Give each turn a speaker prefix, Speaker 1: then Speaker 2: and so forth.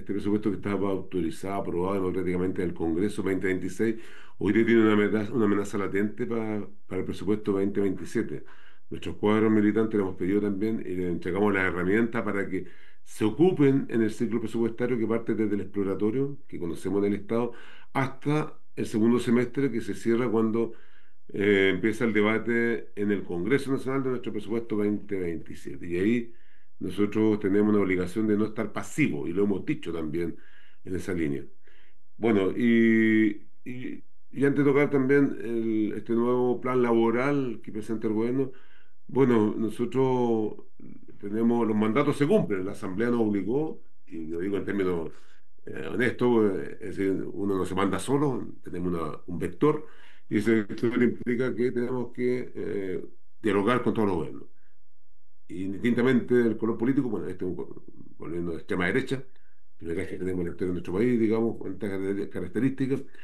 Speaker 1: este presupuesto que estaba autorizado, aprobado democráticamente en el Congreso 2026, hoy día tiene una amenaza latente para el presupuesto 2027. Nuestros cuadros militantes le hemos pedido también y le entregamos las herramientas para que se ocupen en el ciclo presupuestario que parte desde el exploratorio, que conocemos del Estado, hasta el segundo semestre que se cierra cuando empieza el debate en el Congreso Nacional de nuestro presupuesto 2027. Y ahí nosotros tenemos una obligación de no estar pasivos, y lo hemos dicho también en esa línea. Bueno, y antes de tocar también este nuevo plan laboral que presenta el gobierno, bueno, nosotros tenemos, los mandatos se cumplen, la Asamblea nos obligó, y lo digo en términos honestos, es decir, uno no se manda solo, tenemos un vector, y ese vector implica que tenemos que dialogar con todos los gobiernos. Indistintamente del color político, bueno, este es un gobierno de extrema derecha, pero es que tenemos en la historia de nuestro país, digamos, con estas características.